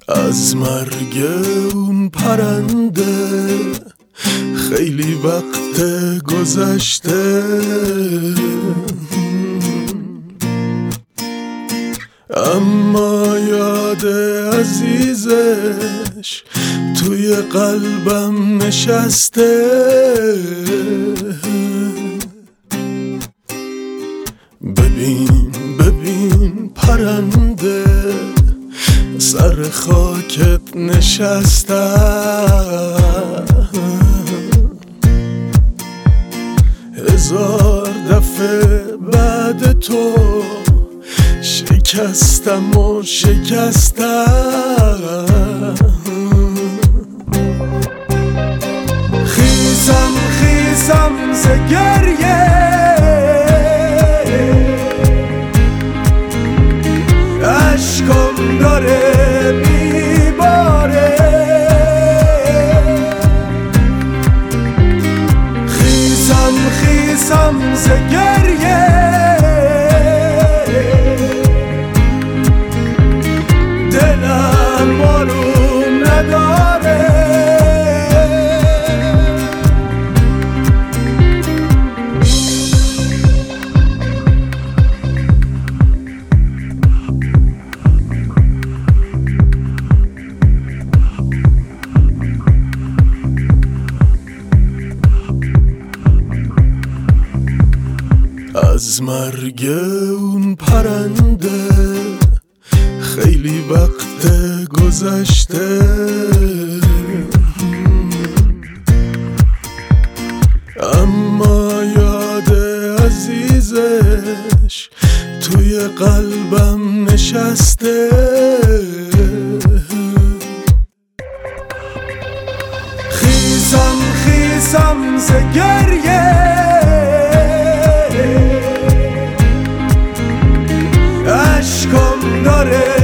از مرگ اون پرنده خیلی وقت گذشته، اما یاد عزیزش توی قلبم نشسته. ببین ببین پرنده سر خاکت نشستم، هزار دفعه بعد تو شکستم و شکستم. خیزم خیزم ز گریه، اشکم داره میباره. خیزم خیزم ز گریه، دلم آروم نداره. از مرگ اون پرنده خیلی وقت گذشته، اما یاد عزیزش توی قلبم نشسته. خیزم خیزم ز گریه، اشکم داره